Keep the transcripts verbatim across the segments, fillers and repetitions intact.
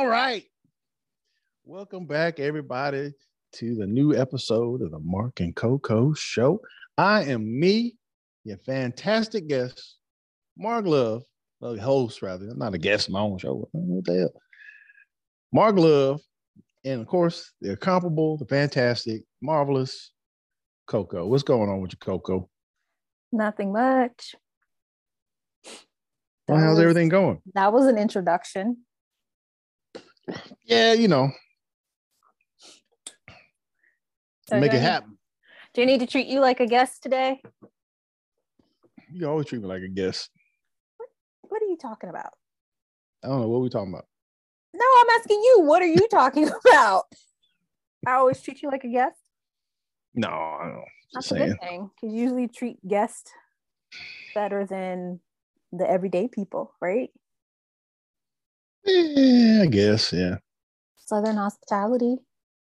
All right. Welcome back, everybody, to the new episode of the Mark and Coco Show. I am me, your fantastic guest, Mark Love, well, host rather. I'm not a guest in my own show. What the hell? Mark Love, and of course, the incomparable, the fantastic, marvelous Coco. What's going on with you, Coco? Nothing much. Well, how's was, everything going? That was an introduction. Yeah, you know. So make it need, happen. Do you need to treat you like a guest today? You always treat me like a guest. What, what are you talking about? I don't know. What are we talking about? No, I'm asking you. What are you talking about? I always treat you like a guest? No, I don't know. That's Just a saying. good thing. Because you usually treat guests better than the everyday people, right? Yeah, I guess, yeah. Southern hospitality.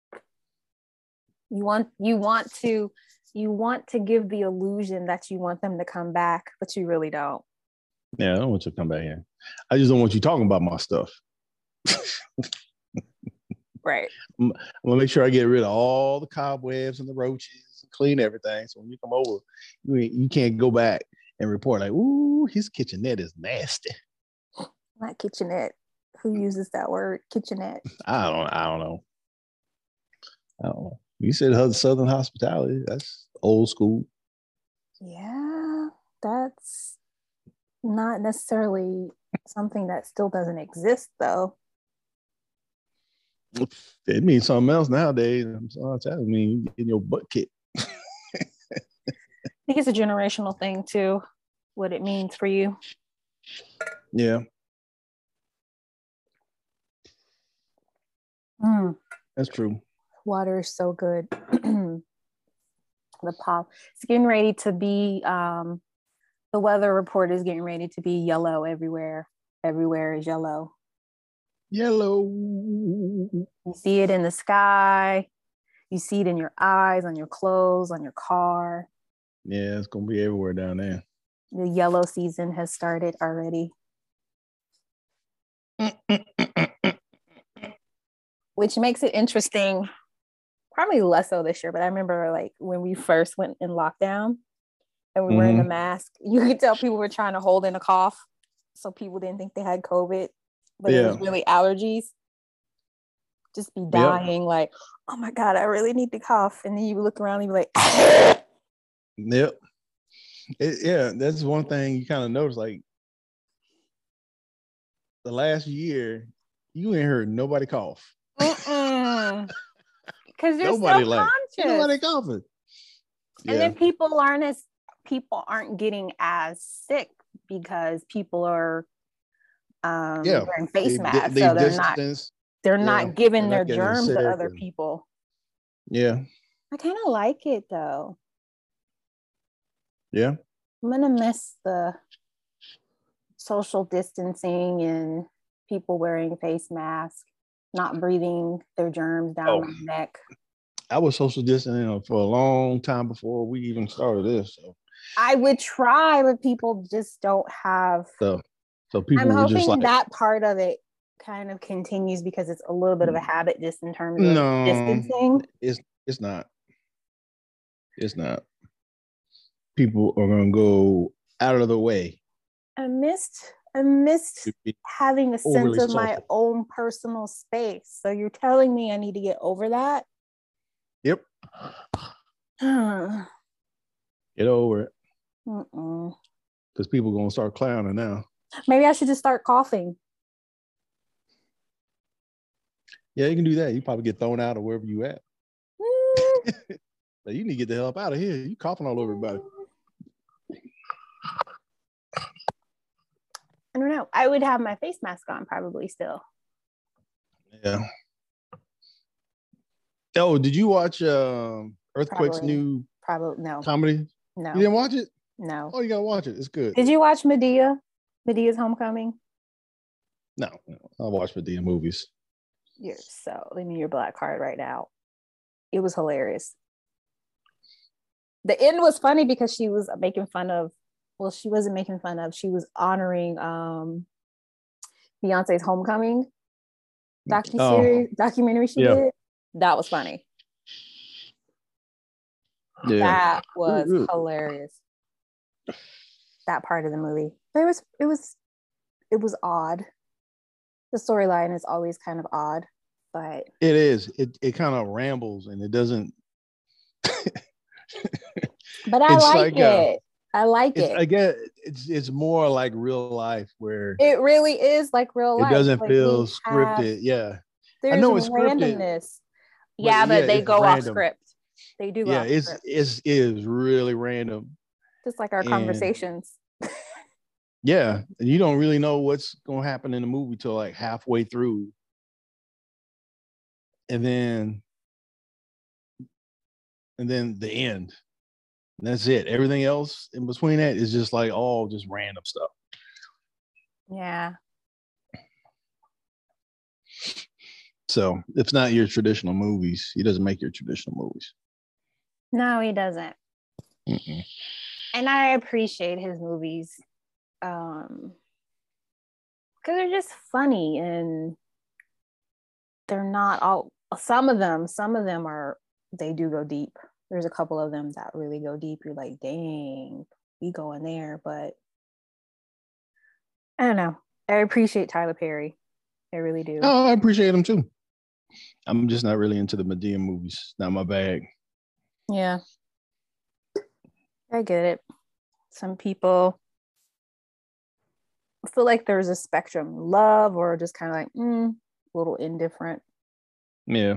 You want you want to you want to give the illusion that you want them to come back, but you really don't. Yeah, I don't want you to come back here. I just don't want you talking about my stuff. Right. I'm, I'm gonna make sure I get rid of all the cobwebs and the roaches and clean everything. So when you come over, you you can't go back and report like, "Ooh, his kitchenette is nasty." Not kitchenette. Who uses that word, kitchenette? I don't. I don't know. I don't know. You said Southern hospitality. That's old school. Yeah, that's not necessarily something that still doesn't exist, though. It means something else nowadays. I'm sorry, I mean, you get in your butt kicked. I think it's a generational thing too, what it means for you. Yeah. Mm. That's true. Water is so good. The pop. It's getting ready to be, um, the weather report is getting ready to be yellow everywhere. Everywhere is yellow. Yellow. You see it in the sky. You see it in your eyes, on your clothes, on your car. Yeah, it's going to be everywhere down there. The yellow season has started already. Which makes it interesting. Probably less so this year, but I remember like when we first went in lockdown and we mm-hmm. were in a mask, you could tell people were trying to hold in a cough. So people didn't think they had COVID, but yeah. It was really allergies. Just be dying yep. like, oh my God, I really need to cough. And then you look around and you be like, yep. It, yeah, that's one thing you kind of notice. Like the last year, you ain't heard nobody cough. Because they're nobody so like, conscious. Ain't nobody coughing. Yeah. And then people aren't as people aren't getting as sick because people are um yeah. wearing face they, masks, they, so they they're distance. not they're yeah. not giving they're their not germs to other and, people. Yeah. I kind of like it though. Yeah. I'm gonna miss the social distancing and people wearing face masks, not breathing their germs down oh. my neck. I was social distancing for a long time before we even started this. So I would try, but people just don't have. So, so people I'm were hoping just like, that part of it kind of continues because it's a little bit of a habit just in terms of no, distancing. It's it's not. It's not. People are gonna go out of the way. I missed. I missed having a sense of social. My own personal space. So you're telling me I need to get over that? Yep. Get over it. Because people are gonna start clowning now. Maybe I should just start coughing. Yeah, you can do that. You probably get thrown out of wherever you at. Mm. Like, you need to get the hell up out of here. You coughing all over everybody. I don't know. I would have my face mask on probably still. Yeah. Oh, did you watch um, Earthquake's probably. new probably no comedy? No. You didn't watch it? No. Oh, you gotta watch it. It's good. Did you watch Medea? Medea's Homecoming? No, no. I watch Medea movies. You're so leave me your black card right now. It was hilarious. The end was funny because she was making fun of. Well, she wasn't making fun of. She was honoring um, Beyonce's Homecoming. docu Oh. series documentary she Yeah. did. That was funny. Yeah. That was Ooh, ooh. hilarious. That part of the movie. But it was it was it was odd. The storyline is always kind of odd, but It is. It it kind of rambles and it doesn't. but I It's like, like, uh, it. I like It's it. I guess it's it's more like real life where It really is like real it life. doesn't Like feel we have scripted. Yeah, I there's know it's scripted, randomness. but Yeah, yeah, but they it's go off random. script. They do go Yeah, off it's script. it's it is really random. Just like our And conversations. yeah, and you don't really know what's gonna happen in the movie till like halfway through, and then and then the end. And that's it. Everything else in between that is just like all just random stuff. Yeah. So it's not your traditional movies. He doesn't make your traditional movies. No, he doesn't. Mm-mm. And I appreciate his movies. Um because they're just funny and they're not all some of them, some of them are they do go deep. There's a couple of them that really go deep. You're like, dang, we going there, but I don't know. I appreciate Tyler Perry. I really do. Oh, I appreciate him too. I'm just not really into the Medea movies. Not my bag. Yeah. I get it. Some people feel like there's a spectrum, love or just kind of like mm, a little indifferent. Yeah.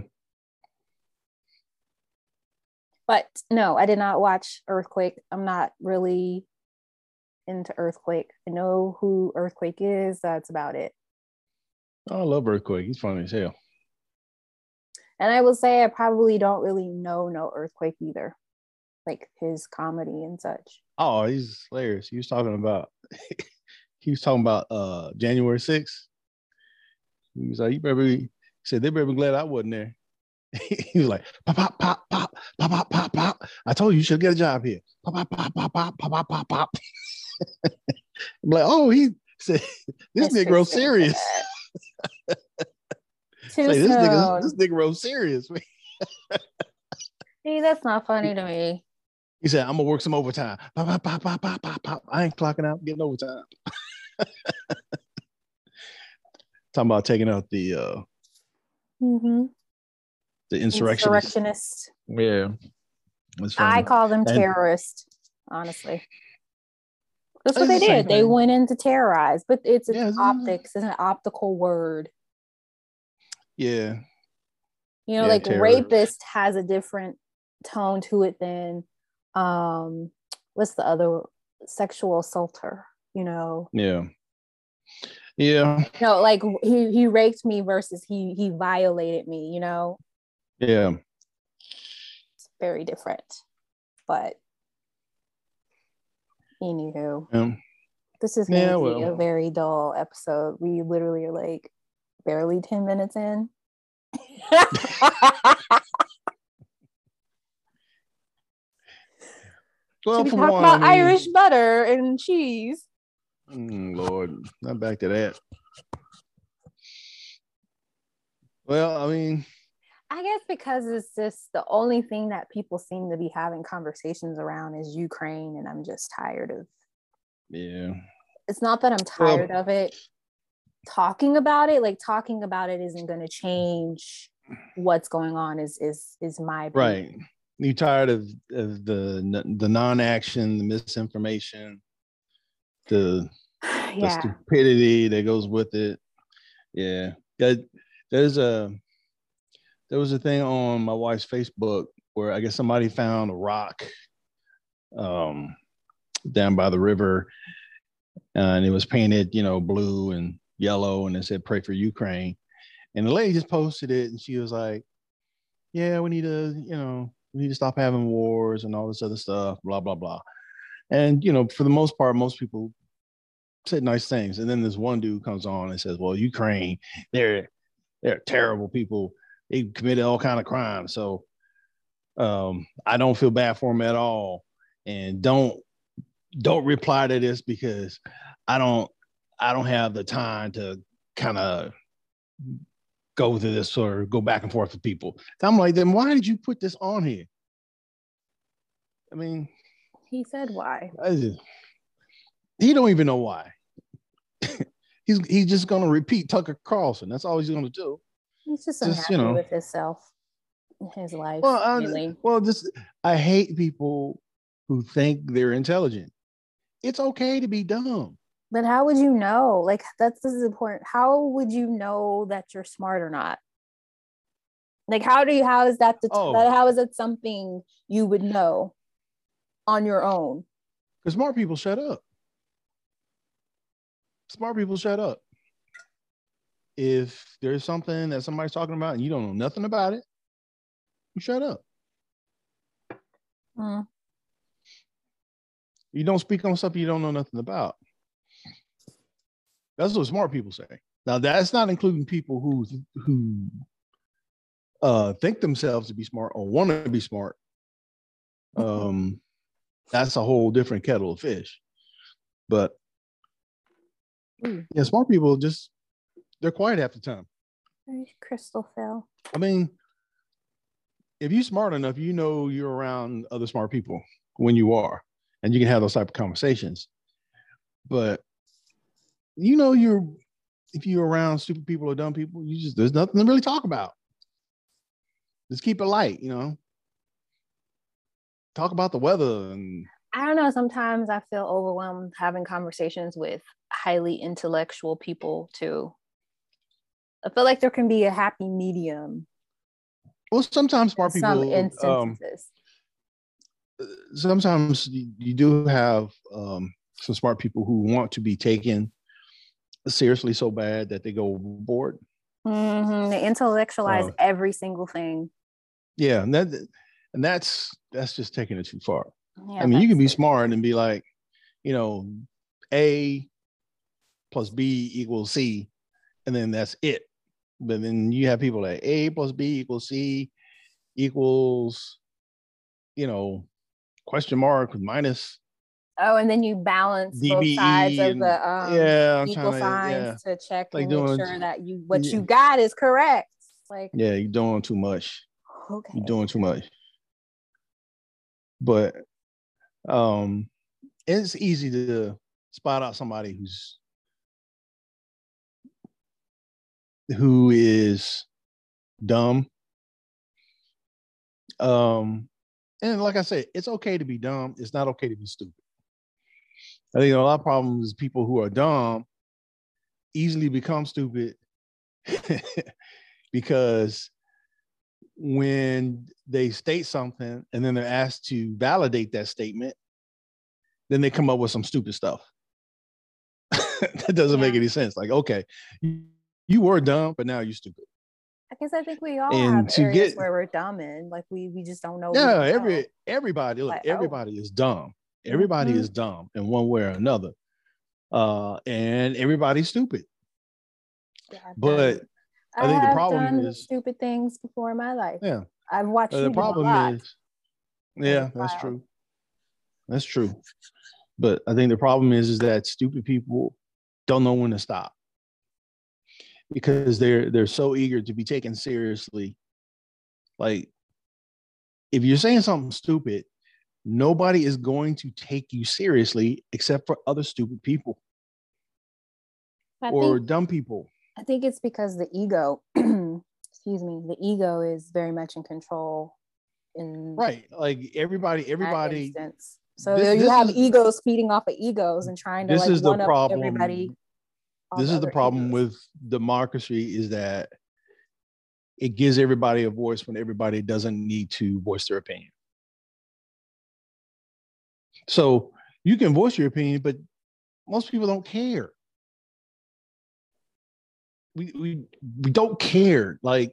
But no, I did not watch Earthquake. I'm not really into Earthquake. I know who Earthquake is. That's about it. Oh, I love Earthquake. He's funny as hell. And I will say I probably don't really know no Earthquake either. Like his comedy and such. Oh, he's hilarious. He was talking about he was talking about uh January sixth. He was like, you better be, he said, they better be glad I wasn't there. He was like, pop, pop, pop, pop, pop, pop, pop, pop. I told you you should get a job here. Pop, pop, pop, pop, pop, pop, pop, pop, pop. I'm like, oh, he said, this Mister Negro serious. Too Say, this soon. nigga, this Negro serious. Hey, that's not funny to me. He said, I'm gonna work some overtime. Pop, pop, pop, pop, pop, pop, pop. I ain't clocking out, getting overtime. Talking about taking out the uh mm-hmm. the insurrectionists. Insurrectionists. Yeah. I call them and, terrorists, honestly. That's what it's they the same did. They thing. went in to terrorize, but it's, it's Yeah, it's- optics. It's an optical word. Yeah. You know, Yeah, like terror. rapist has a different tone to it than um what's the other sexual assaulter, you know? Yeah. Yeah. No, like he he raped me versus he he violated me, you know? Yeah. It's very different. But anywho, Um, this is going to yeah, be well. a very dull episode. We literally are like barely ten minutes in. Well, Should we for talk one, about I mean, Irish butter and cheese? Mm, Lord, not back to that. Well, I mean, I guess because it's just the only thing that people seem to be having conversations around is Ukraine, and I'm just tired of. Yeah. It's not that I'm tired well, of it. Talking about it, like talking about it, isn't going to change what's going on. Is is is my opinion. Right? You tired of, of the the non-action, the misinformation, the yeah. the stupidity that goes with it. Yeah. That there's a there was a thing on my wife's Facebook where I guess somebody found a rock um down by the river, uh, and it was painted, you know, blue and yellow, and it said "Pray for Ukraine." And the lady just posted it, and she was like, "Yeah, we need to, you know, we need to stop having wars and all this other stuff, blah blah blah." And you know, for the most part, most people said nice things. And then this one dude comes on and says, "Well, Ukraine, they're they're terrible people. They committed all kind of crimes. So um, I don't feel bad for them at all. And don't don't reply to this because I don't I don't have the time to kind of go to this or go back and forth with people. I'm like, then why did you put this on here? I mean, he said why. Just, he don't even know why. he's he's just gonna repeat Tucker Carlson. That's all he's gonna do. He's just unhappy just, you know, with himself, his life. Well, I, well, just I hate people who think they're intelligent. It's okay to be dumb. But how would you know? Like, that's this is important. How would you know that you're smart or not? Like, how do you? How is that? The, oh. that how is it something you would know on your own? Because smart people shut up. Smart people shut up. If there's something that somebody's talking about and you don't know nothing about it, you shut up. Mm. You don't speak on stuff you don't know nothing about. That's what smart people say. Now, that's not including people who who uh, think themselves to be smart or want to be smart. Um, that's a whole different kettle of fish. But mm. yeah, smart people just, they're quiet half the time. Crystal fell. I mean, if you're smart enough, you know you're around other smart people when you are, and you can have those type of conversations. But you know, you're if you're around stupid people or dumb people, you just there's nothing to really talk about. Just keep it light, you know. Talk about the weather and I don't know. Sometimes I feel overwhelmed having conversations with highly intellectual people too. I feel like there can be a happy medium. Well, sometimes smart people. Some instances. Um, sometimes you, you do have um, some smart people who want to be taken seriously so bad that they go overboard. Mm-hmm. They intellectualize uh, every single thing. Yeah, and that and that's that's just taking it too far. Yeah, I mean, you can be smart and be like, you know, A plus B equals C, and then that's it. But then you have people like A plus B equals C equals, you know, question mark with minus. Oh, and then you balance D B E both sides of and, the um, yeah, equal to, signs yeah. to check like and doing, make sure that you what yeah. you got is correct. Like, yeah, you're doing too much. Okay, you're doing too much. But um, it's easy to spot out somebody who's who is dumb. Um, and like I said, it's okay to be dumb. It's not okay to be stupid. I think a lot of problems is people who are dumb easily become stupid because when they state something and then they're asked to validate that statement, then they come up with some stupid stuff. That doesn't yeah. make any sense. Like, okay, you were dumb, but now you're stupid. I guess I think we all and have areas get, where we're dumb in, like we we just don't know. Yeah, don't every know. everybody, look, like, everybody oh. is dumb. Everybody mm-hmm. is dumb in one way or another, uh, and everybody's stupid. Yeah, but I, I think I the problem done is stupid things before in my life. Yeah, I've watched. Uh, the you problem do a lot. is, yeah, that's wild. true. That's true. But I think the problem is, is that stupid people don't know when to stop because they're they're so eager to be taken seriously. Like, if you're saying something stupid, nobody is going to take you seriously except for other stupid people I or think, dumb people. I think it's because the ego, excuse me, the ego is very much in control. In right, like everybody, everybody. So this, you this have is, egos feeding off of egos and trying to this like is the one problem. up everybody. This is the problem egos. with democracy is that it gives everybody a voice when everybody doesn't need to voice their opinion. So you can voice your opinion, but most people don't care. We we we don't care. Like,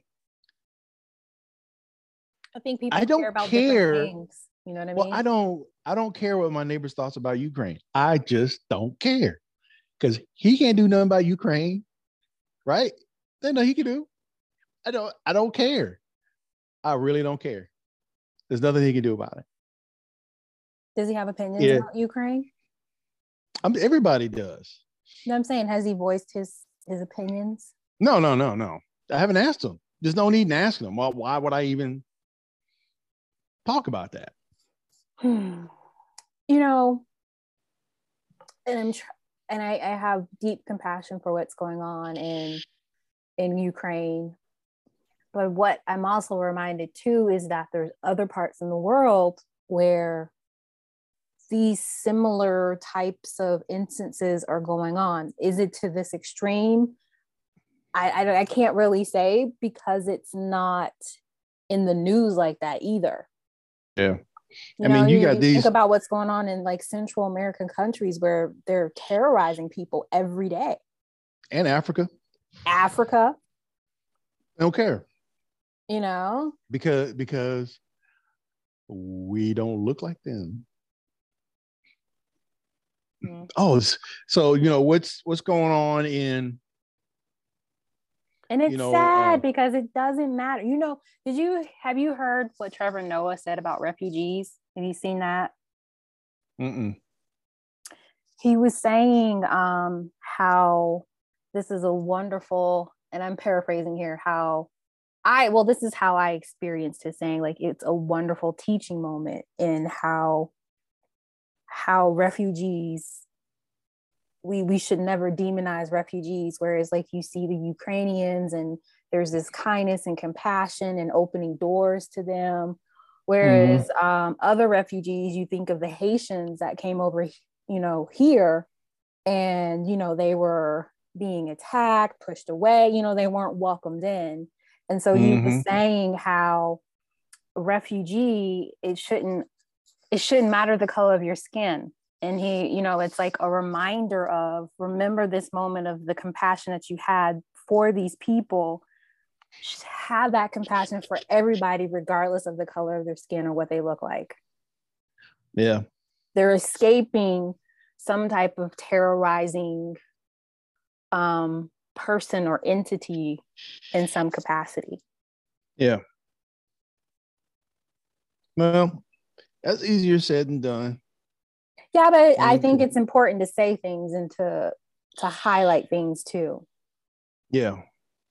I think people I don't care about care. different things. You know what I mean? Well, I don't. I don't care what my neighbor's thoughts about Ukraine. I just don't care because he can't do nothing about Ukraine, right? Then no, he can do. I don't. I don't care. I really don't care. There's nothing he can do about it. Does he have opinions yeah. about Ukraine? I mean, everybody does. No, I'm saying, has he voiced his his opinions? No, no, no, no. I haven't asked them. There's no need in asking them. Why, why would I even talk about that? You know, and I'm tr- and I, I have deep compassion for what's going on in in Ukraine. But what I'm also reminded too is that there's other parts in the world where these similar types of instances are going on. Is it to this extreme? I, I, I can't really say because it's not in the news like that either. Yeah. You I know, mean, you you, got you these. think about what's going on in like Central American countries where they're terrorizing people every day. And Africa. Africa. I don't care. You know? Because because we don't look like them. Mm-hmm. Oh, so you know what's what's going on in. And it's you know, sad uh, because it doesn't matter. You know, did you have you heard what Trevor Noah said about refugees? Have you seen that? Mm-mm. He was saying um, how this is a wonderful, and I'm paraphrasing here, how I, well, this is how I experienced his saying, like, it's a wonderful teaching moment in how, how refugees, we, we should never demonize refugees. Whereas like you see the Ukrainians and there's this kindness and compassion and opening doors to them. Whereas mm-hmm. um, other refugees, you think of the Haitians that came over, you know, here and, you know, they were being attacked, pushed away, you know, they weren't welcomed in. And so he mm-hmm. was saying how a refugee, it shouldn't, it shouldn't matter the color of your skin. And he, you know, it's like a reminder of, remember this moment of the compassion that you had for these people. Just have that compassion for everybody, regardless of the color of their skin or what they look like. Yeah. They're escaping some type of terrorizing um, person or entity in some capacity. Yeah. Well, that's easier said than done. Yeah, but and I think it's important to say things and to to highlight things too. Yeah.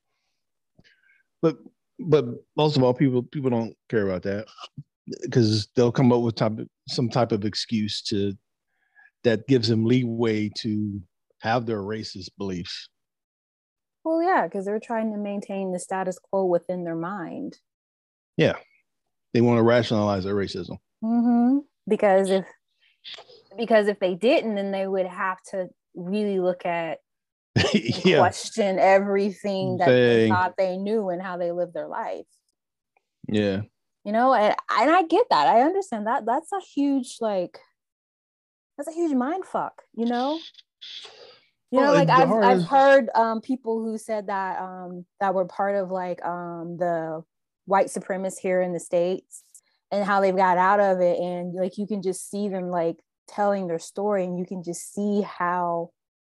But but most of all, people people don't care about that because they'll come up with type of, some type of excuse to that gives them leeway to have their racist beliefs. Well, yeah, because they're trying to maintain the status quo within their mind. Yeah, they want to rationalize their racism. Mm-hmm. Because if because if they didn't, then they would have to really look at yeah. question everything that they, they thought they knew and how they lived their life. Yeah. You know, and, and I get that. I understand that. That's a huge, like, that's a huge mind fuck, you know? You know, well, like I've hardest... I've heard um, people who said that um, that were part of like um, the white supremacists here in the States and how they've got out of it. And like, you can just see them like telling their story and you can just see how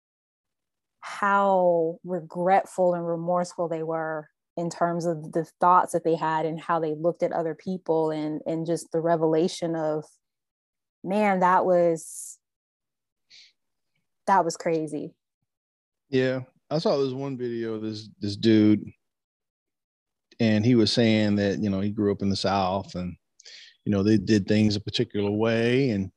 how regretful and remorseful they were in terms of the thoughts that they had and how they looked at other people and and just the revelation of, man, that was that was crazy. Yeah, I saw this one video of this this dude and he was saying that, you know, he grew up in the South and, you know, they did things a particular way. And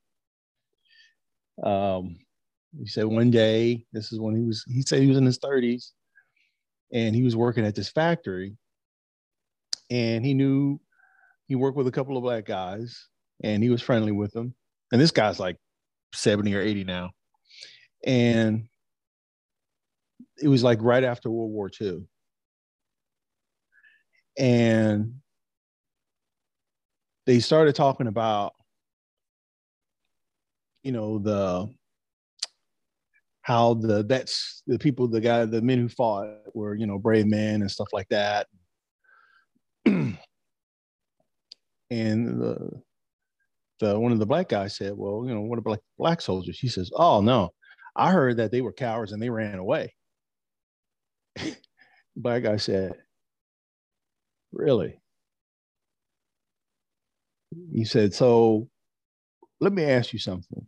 um, he said one day, this is when he was, he said he was in his thirties and he was working at this factory and he knew he worked with a couple of black guys and he was friendly with them. And this guy's like seventy or eighty now. And it was like right after World War Two. And they started talking about, you know, the, how the, that's the people, the guy, the men who fought were, you know, brave men and stuff like that. And the, the, one of the black guys said, well, you know, what about black soldiers? He says, oh no, I heard that they were cowards and they ran away. Black guy said, really? He said, so let me ask you something.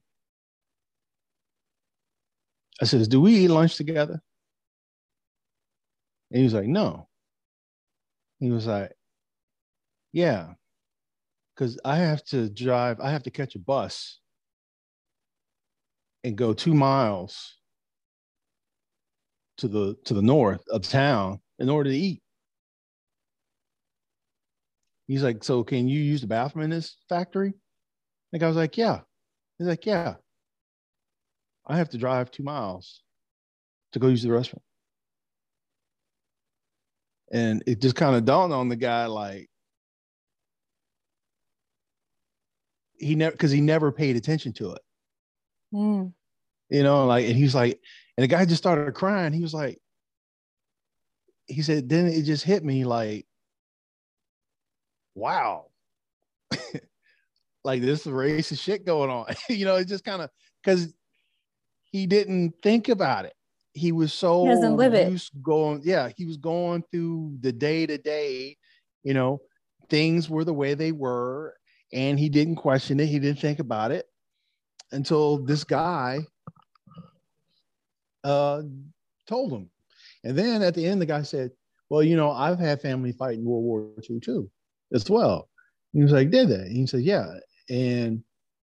I says, do we eat lunch together? And he was like, no. He was like, yeah, because I have to drive, I have to catch a bus and go two miles to the to the north of town in order to eat. He's like, so can you use the bathroom in this factory? Like I was like, yeah. He's like, yeah. I have to drive two miles to go use the restroom. And it just kind of dawned on the guy, like, he never, because he never paid attention to it. Mm. You know, like, and he's like, and the guy just started crying. He was like, he said, then it just hit me like, wow, like this racist shit going on. You know, it just kind of, because he didn't think about it. He was so He doesn't live it. used going, yeah, he was going through the day to day, you know, things were the way they were, and he didn't question it. He didn't think about it until this guy uh, told him. And then at the end, the guy said, well, you know, I've had family fight in World War Two too, as well. He was like, did that? And he said, yeah. And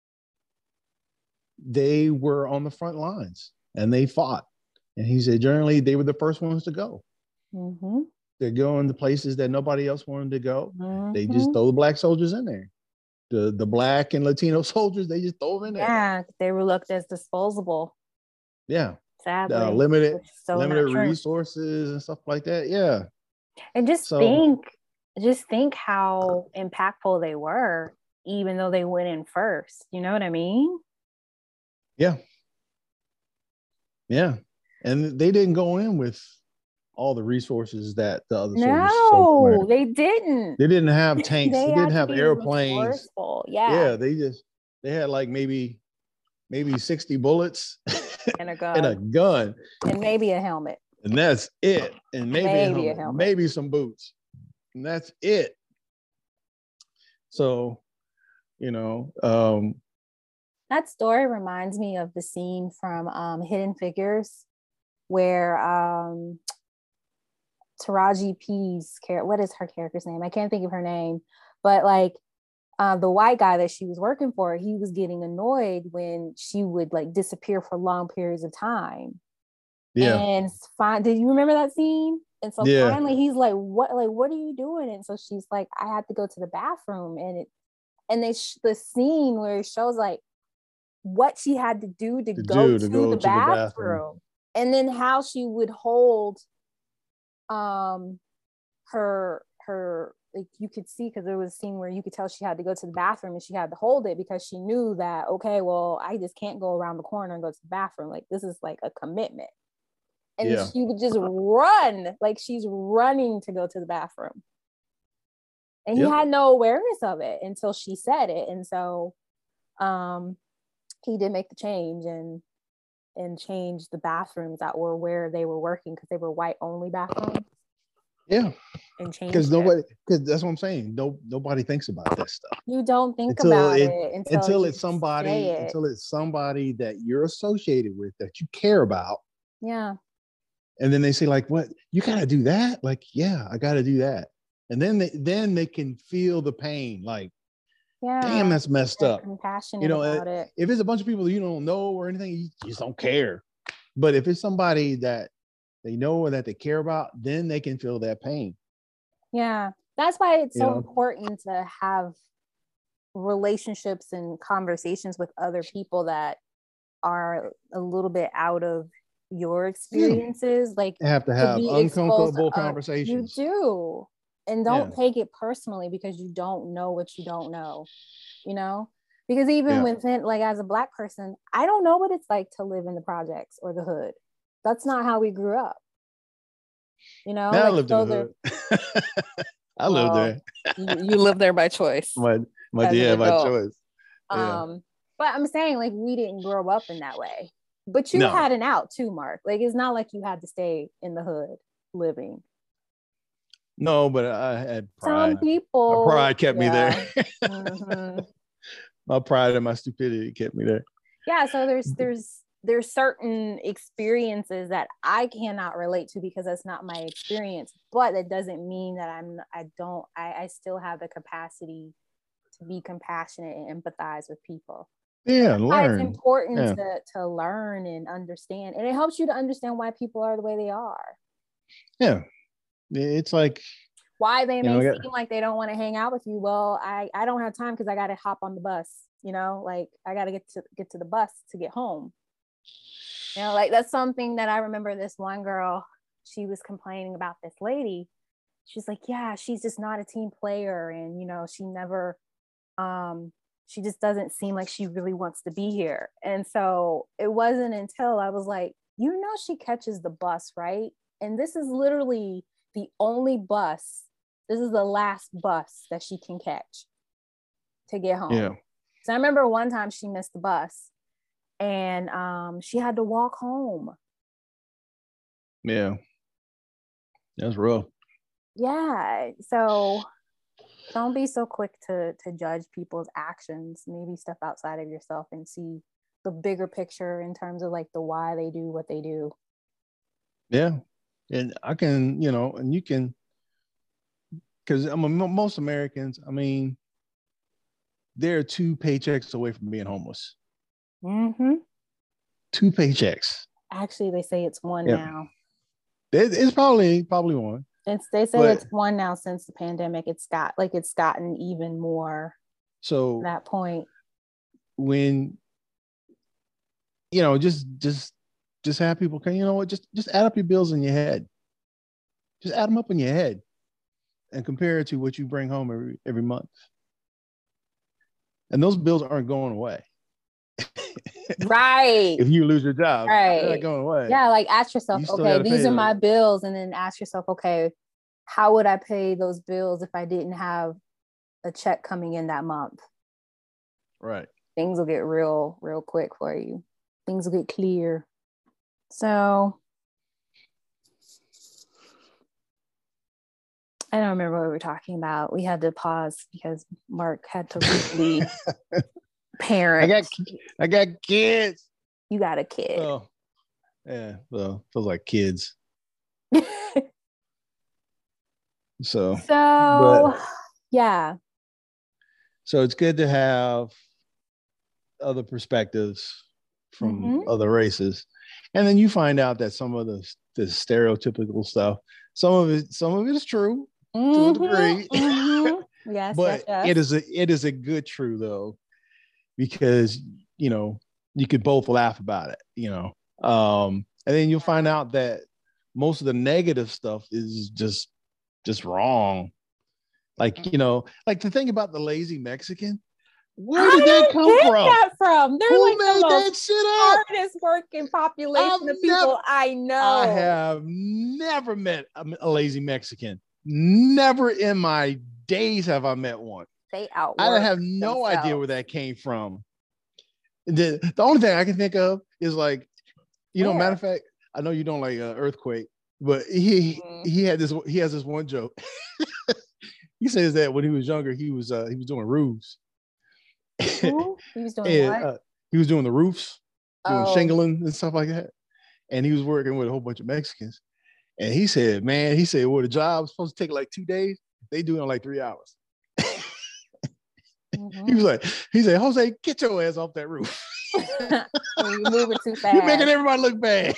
they were on the front lines and they fought. And he said, generally, they were the first ones to go. Mm-hmm. They're going to places that nobody else wanted to go. Mm-hmm. They just throw the black soldiers in there. The the black and Latino soldiers, they just throw them in there. Yeah, they were looked as disposable. Yeah. Sadly. Uh, limited so limited resources and stuff like that. Yeah. And just so, think, just think how impactful they were, even though they went in first. You know what I mean? Yeah. Yeah. And they didn't go in with all the resources that the other soldiers. No, they didn't. They didn't have tanks. they they didn't have airplanes. Resourceful. Yeah. Yeah. They just they had like maybe maybe sixty bullets and a gun and a gun and maybe a helmet. And that's it. And maybe, maybe a, helmet, a helmet, maybe some boots. And that's it. So, you know, um, that story reminds me of the scene from um, Hidden Figures, where um, Taraji P's character, what is her character's name? I can't think of her name, but like uh, the white guy that she was working for, he was getting annoyed when she would like disappear for long periods of time. Yeah. And fine, did you remember that scene? And so yeah. finally he's like, what, like, what are you doing? And so she's like, I had to go to the bathroom. And it, and they, sh- the scene where it shows like what she had to do to, to go, do, to, to, go the, to bathroom, the bathroom, and then how she would hold, um, her, her, like you could see, because there was a scene where you could tell she had to go to the bathroom and she had to hold it because she knew that, okay, well, I just can't go around the corner and go to the bathroom. Like, this is like a commitment. And yeah. she would just run, like she's running to go to the bathroom. And yep. he had no awareness of it until she said it. And so um, he did make the change and and change the bathrooms that were where they were working, because they were white only bathrooms. Yeah. And change because nobody, because that's what I'm saying. No, nobody thinks about that stuff. You don't think until about it, it until, until it's somebody, it. until it's somebody that you're associated with, that you care about. Yeah. And then they say, like, what, you got to do that? Like, yeah, I got to do that. And then they, then they can feel the pain. Like, yeah, damn, that's messed up. Compassionate you know, about it. If it's a bunch of people you don't know or anything, you just don't care. But if it's somebody that they know or that they care about, then they can feel that pain. Yeah. That's why it's you so know? important to have relationships and conversations with other people that are a little bit out of your experiences. Like, you have to have to uncomfortable to, conversations. You do. And don't yeah. take it personally because you don't know what you don't know, you know? Because even yeah. within, like, as a Black person, I don't know what it's like to live in the projects or the hood. That's not how we grew up. You know? Now like, I lived so in the hood. I well, lived there. you, you live there by choice. My, my yeah, by choice. Yeah. Um, but I'm saying, like, we didn't grow up in that way. But you no. had an out too, Mark. Like, it's not like you had to stay in the hood living. No, but I had pride. Some people. My pride kept yeah. me there. mm-hmm. My pride and my stupidity kept me there. Yeah. So there's there's there's certain experiences that I cannot relate to because that's not my experience, but that doesn't mean that I'm, I don't, I, I still have the capacity to be compassionate and empathize with people. Yeah, That's learn. It's important yeah. to, to learn and understand, and it helps you to understand why people are the way they are. Yeah. It's like, why they may know, seem like they don't want to hang out with you. Well, I, I don't have time because I got to hop on the bus, you know, like I got to get to get to the bus to get home. You know, like that's something that I remember this one girl, she was complaining about this lady. She's like, yeah, she's just not a team player. And, you know, she never, um, she just doesn't seem like she really wants to be here. And so it wasn't until I was like, you know, she catches the bus, right? And this is literally the only bus. This is the last bus that she can catch to get home. Yeah. So I remember one time she missed the bus and um, she had to walk home. Yeah. That's rough. Yeah. So don't be so quick to to judge people's actions. Maybe step outside of yourself and see the bigger picture in terms of like the why they do what they do. Yeah. And I can, you know, and you can, because I'm a, most Americans, I mean, they're two paychecks away from being homeless. Mm-hmm. Two paychecks. Actually, they say it's one yep. now. It, it's probably probably one. It's they say but, it's one now since the pandemic. It's got like it's gotten even more. So at that point, when you know, just just just have people can you know what just just add up your bills in your head. Just add them up in your head, and compare it to what you bring home every every month. And those bills aren't going away. Right. If you lose your job, right. they're not going away. Yeah, like ask yourself, you okay, these are my bills, and then ask yourself, okay, how would I pay those bills if I didn't have a check coming in that month? Right. Things will get real, real quick for you. Things will get clear. So I don't remember what we were talking about. We had to pause because Mark had to really parent. I got, I got kids. You got a kid. Oh, yeah. Well, feels like kids. so, so but, yeah. So it's good to have other perspectives from mm-hmm. other races, and then you find out that some of the the stereotypical stuff, some of it, some of it is true mm-hmm. to a degree. Mm-hmm. Yes, but yes, yes. it is a it is a good true though, because you know you could both laugh about it, you know, um, and then you'll find out that most of the negative stuff is just just wrong. Like you know, like the thing about the lazy Mexican. Where did that come get from? That from? They're Who like made the that most shit up? hardest working population I've of people never, I know. I have never met a, a lazy Mexican. Never in my days have I met one. They outwork I have no themselves. idea where that came from. The, the only thing I can think of is like, you where? know, matter of fact, I know you don't like uh, Earthquake, but he mm-hmm. he had this he has this one joke. He says that when he was younger, he was uh, he was doing roofs. Ooh, he was doing and, what? Uh, he was doing the roofs, doing oh. shingling and stuff like that. And he was working with a whole bunch of Mexicans. And he said, man, he said, well, the job's supposed to take like two days. They do it in like three hours. mm-hmm. He was like, he said, Jose, get your ass off that roof. You're moving too fast. You're making everybody look bad.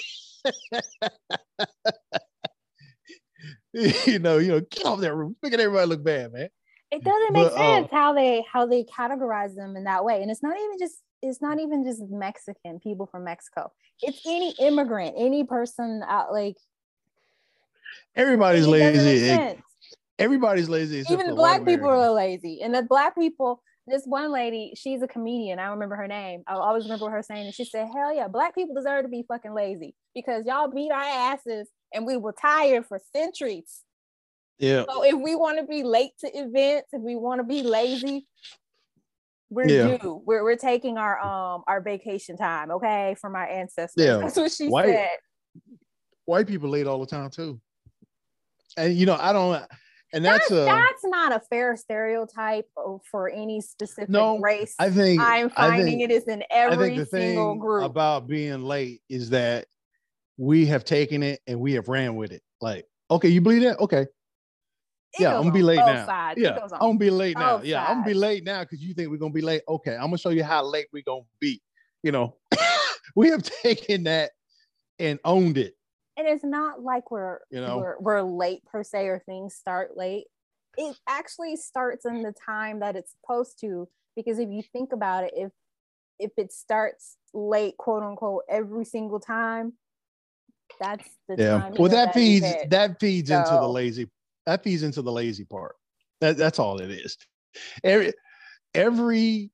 you know, you know, get off that roof, making everybody look bad, man. It doesn't make but, sense uh, how they how they categorize them in that way. And it's not even just it's not even just Mexican people from Mexico. It's any immigrant, any person out like everybody's lazy. Everybody's lazy. Even the black people are lazy. And the black people, this one lady, she's a comedian. I don't remember her name. I always remember her saying it. She said, hell yeah, black people deserve to be fucking lazy because y'all beat our asses and we were tired for centuries. Yeah. So if we want to be late to events, if we want to be lazy, we're yeah. due. We're we're taking our um our vacation time, okay, from our ancestors. Yeah. That's what she white, said. White people late all the time too. And you know, I don't and that's that's a that's not a fair stereotype for any specific no. race. I think I'm I finding think it is in I think every the single thing group. about being late is that we have taken it and we have ran with it. Like, okay, you believe that? Okay. It Yeah, I'm gonna be late now. Sides. Yeah, I'm gonna be late now. Both Yeah, sides. I'm gonna be late now because you think we're gonna be late. Okay, I'm gonna show you how late we're gonna be. You know, we have taken that and owned it. And it's not like we're you know we're, we're late per se, or things start late. It actually starts in the time that it's supposed to, because if you think about it, if if it starts late, quote unquote, every single time, that's the yeah. time. Well, that, that feeds hit. that feeds so, into the lazy. That feeds into the lazy part. That that's all it is. Every every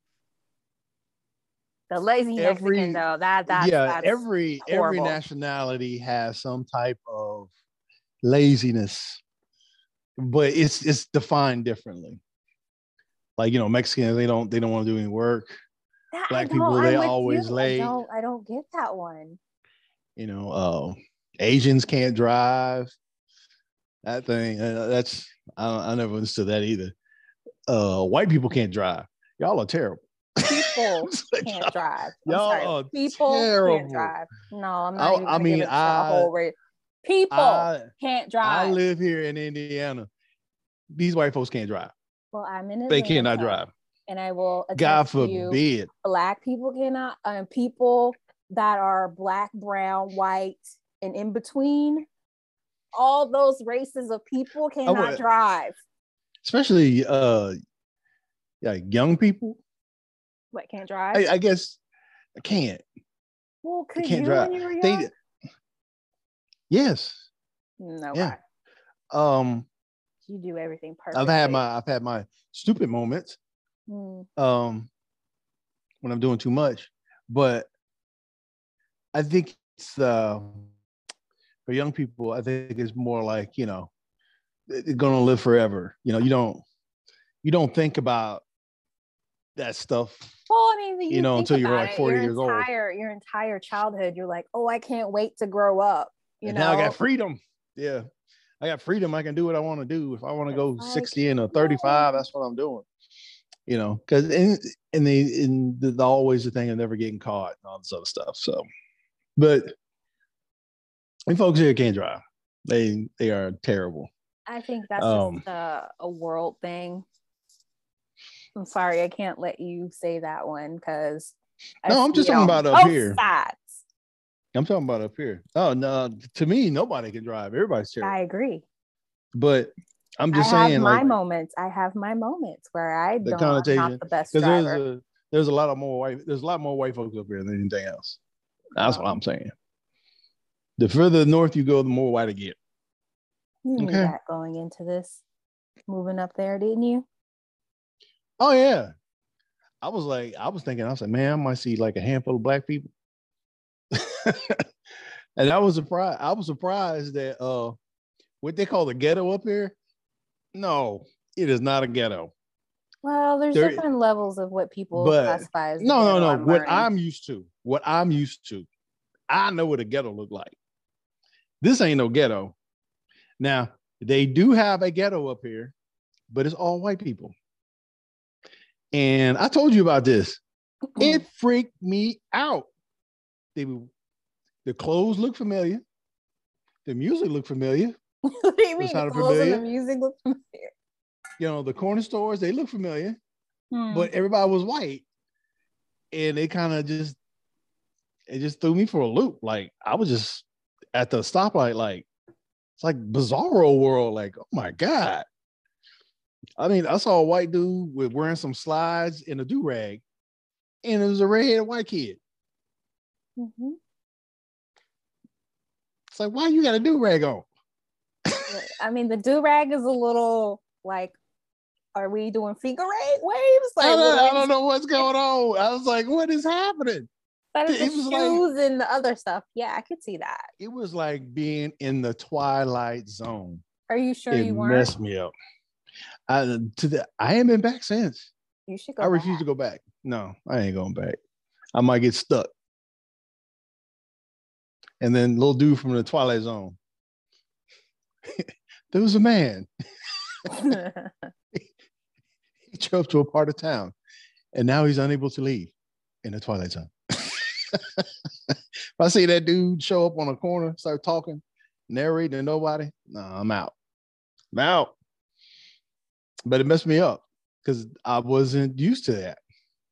the lazy every Mexican though. That that's yeah. that's every horrible. every nationality has some type of laziness, but it's it's defined differently. Like, you know, Mexicans, they don't they don't want to do any work. That, Black people, they always you. late. I don't I don't get that one. You know, uh, Asians can't drive. That thing, uh, that's I, I never understood that either. Uh, white people can't drive. Y'all are terrible. People can't drive. I'm y'all sorry. are people terrible. can't drive. No, I'm not I, even gonna I mean, give it I, a whole rate. People I, can't drive. I live here in Indiana. These white folks can't drive. Well, I'm in Atlanta, they cannot drive, and I will attest God to you, forbid. Black people cannot. Um, people that are black, brown, white, and in between, all those races of people cannot would, drive. Especially uh, like young people. What, can't drive? I, I guess I can't. Well, could can't you drive. when you were young? They, yes. No. Yeah. Um. You do everything perfectly. I've had my I've had my stupid moments. Mm. Um. When I'm doing too much, but I think it's uh, for young people. I think it's more like, you know, they're gonna live forever. You know, you don't you don't think about that stuff. Well, I mean, you, you know, until you're like forty your years entire, old. Your entire childhood, you're like, oh, I can't wait to grow up. You and know, now I got freedom. Yeah, I got freedom. I can do what I want to do. If I want to go like, sixty and a thirty-five, that's what I'm doing. You know, because in in the in the, the always the thing of never getting caught and all this other stuff. So, but and folks here can't drive. They they are terrible. I think that's um, just a, a world thing. I'm sorry, I can't let you say that one because no, I'm just talking about up here. Sides. I'm talking about up here. Oh no, to me, nobody can drive. Everybody's terrible. I agree, but I'm just I saying, have my like, moments. I have my moments where I the don't. connotation, I'm not the best driver. There's a, there's a lot of more white. There's a lot more white folks up here than anything else. That's um, what I'm saying. The further north you go, the more white I get. You knew okay. that going into this, moving up there, didn't you? Oh yeah, I was like, I was thinking, I was like, man, I might see like a handful of black people, and I was surprised. I was surprised that uh, what they call the ghetto up here. No, it is not a ghetto. Well, there's there, different levels of what people but, classify as. No, no, no. I'm what learning. I'm used to, what I'm used to, I know what a ghetto look like. This ain't no ghetto. Now they do have a ghetto up here, but it's all white people. And I told you about this. It freaked me out. They, the clothes look familiar. The music look familiar. What do you mean? The clothes and the music look familiar. You know, the corner stores, they look familiar, hmm. but everybody was white. And they kind of just, it just threw me for a loop. Like, I was just at the stoplight, like, it's like Bizarro world. Like, oh my God. I mean, I saw a white dude with wearing some slides and a do-rag, and it was a redheaded white kid. Mm-hmm. It's like, why you got a do-rag on? I mean, the do-rag is a little like, are we doing figure eight waves? Like, I, don't, I don't know what's going on. I was like, what is happening? But it's it the was shoes like, and the other stuff. Yeah, I could see that. It was like being in the Twilight Zone. Are you sure it you weren't? It messed me up. I to the I ain't been back since. You should go I back. refuse to go back. No, I ain't going back. I might get stuck. And then little dude from the Twilight Zone. There was a man. He drove to a part of town, and now he's unable to leave in the twilight zone. If I see that dude show up on a corner, start talking, narrating to nobody, no, I'm out. I'm out. But it messed me up because I wasn't used to that.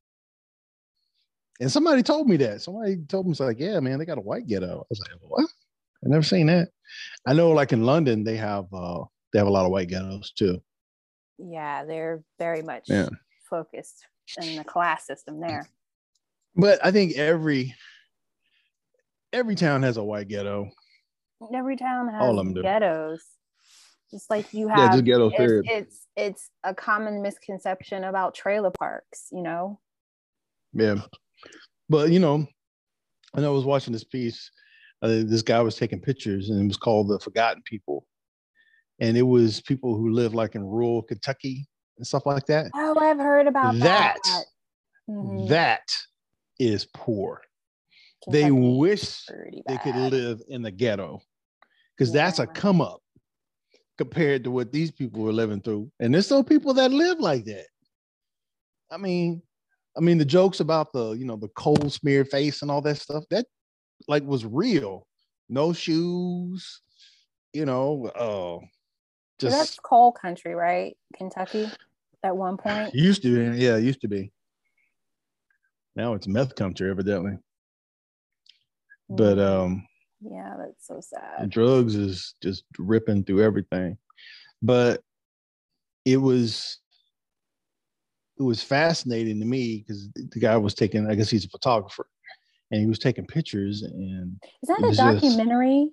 And somebody told me that. Somebody told me, it's like, yeah, man, they got a white ghetto. I was like, what? I've never seen that. I know, like in London, they have uh, they have a lot of white ghettos too. Yeah, they're very much yeah. focused in the class system there. But I think every every town has a white ghetto. Every town has All of them do. Ghettos. Just like you have, yeah, just ghetto it's, it's it's a common misconception about trailer parks, you know. Yeah, but you know, I know I was watching this piece. Uh, this guy was taking pictures, and it was called "The Forgotten People," and it was people who live like in rural Kentucky and stuff like that. Oh, I've heard about that. That mm-hmm. that is poor. Kentucky they wish they could live in the ghetto because yeah. that's a come up compared to what these people were living through. And there's still people that live like that. I mean, I mean, the jokes about the, you know, the coal smeared face and all that stuff, that like was real. No shoes, you know, uh, just. So that's coal country, right? Kentucky at one point. Used to be, yeah, it used to be. Now it's meth country, evidently. Mm. But, um, yeah, that's so sad. Drugs is just ripping through everything. But it was it was fascinating to me because the guy was taking, I guess he's a photographer, and he was taking pictures. And is that a documentary?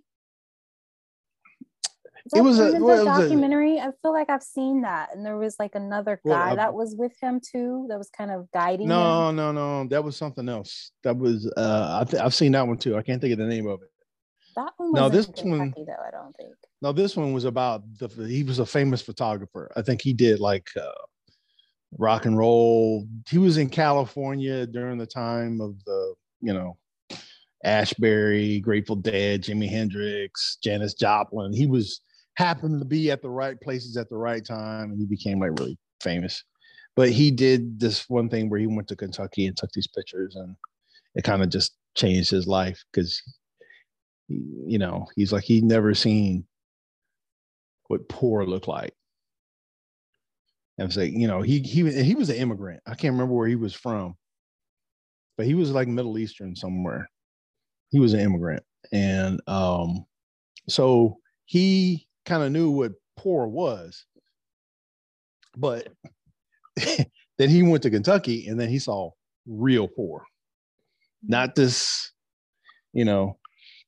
Just, that, it was a, well, a documentary. A, I feel like I've seen that, and there was like another guy well, that was with him too. That was kind of guiding. No, him. no, no. That was something else. That was uh, I th- I've seen that one too. I can't think of the name of it. That one was no, this Kentucky, one, though, I don't think. No, this one was about the. He was a famous photographer. I think he did like uh, rock and roll. He was in California during the time of the, you know, Ashbury, Grateful Dead, Jimi Hendrix, Janis Joplin. He was happened to be at the right places at the right time, and he became like really famous. But he did this one thing where he went to Kentucky and took these pictures, and it kind of just changed his life because. You know, he's like, he'd never seen what poor looked like. And it's like, you know, he he he was an immigrant. I can't remember where he was from, but he was like Middle Eastern somewhere. He was an immigrant. And um, so he kind of knew what poor was. But then he went to Kentucky and then he saw real poor. Not this, you know,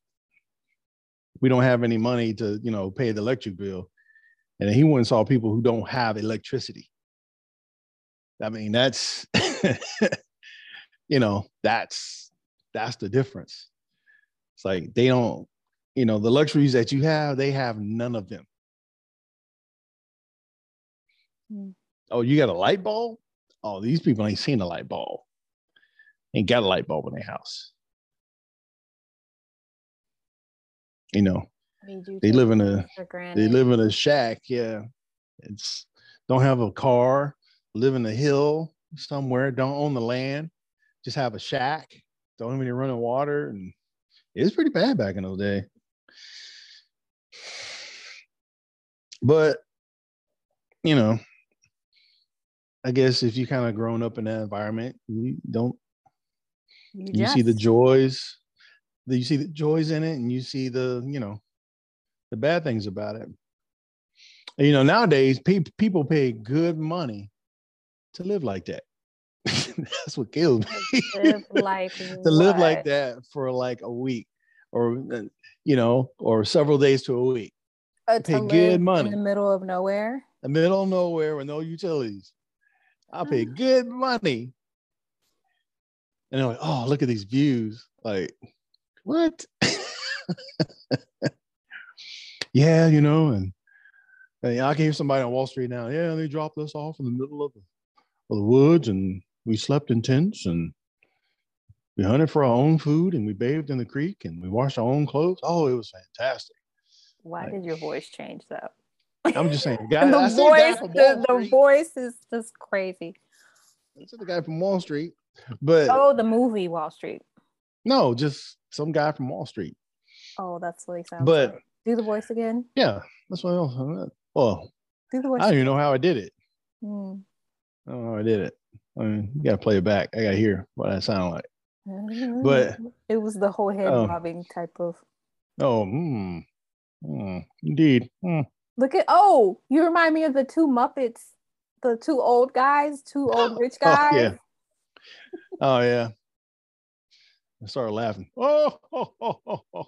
we don't have any money to, you know, pay the electric bill. And he went and saw people who don't have electricity. I mean, that's, you know, that's, that's the difference. It's like, they don't, you know, the luxuries that you have, they have none of them. Mm. Oh, you got a light bulb? Oh, these people ain't seen a light bulb. Ain't got a light bulb in their house. You know, they live in a they live in a shack. Yeah, it's don't have a car, live in a hill somewhere, don't own the land, just have a shack, don't have any running water, and it was pretty bad back in those days. But you know, I guess if you kind of grown up in that environment, you don't you, you see the joys. You see the joys in it, and you see the, you know, the bad things about it. And, you know, nowadays pe- people pay good money to live like that. That's what kills me. Live like to what? live like that for like a week, or you know, or several days to a week. Uh, pay good money in the middle of nowhere. The middle of nowhere with no utilities. I pay good money, and they're like, "Oh, look at these views!" Like. What? Yeah, you know, and, and I can hear somebody on Wall Street now. Yeah, they dropped us off in the middle of the, of the woods, and we slept in tents, and we hunted for our own food, and we bathed in the creek, and we washed our own clothes. Oh, it was fantastic. Why like, did your voice change though? I'm just saying. Guy, And the I see a guy voice, from the, Wall the Street. voice is just crazy. I see the guy from Wall Street, but Oh, the movie Wall Street. no, just some guy from Wall Street. Oh, that's what he sounds But like. Do the voice again. yeah, that's what else. Well, Do the voice. I don't even know how I did it. Hmm. I don't know how I did it. I mean, you got to play it back. I got to hear what I sound like. But it was the whole head uh, bobbing type of. Oh, mm, mm, indeed. Mm. Look at oh, you remind me of the two Muppets, the two old guys, two old rich guys. Oh yeah. Oh yeah. I started laughing. Oh, oh, oh, oh, oh.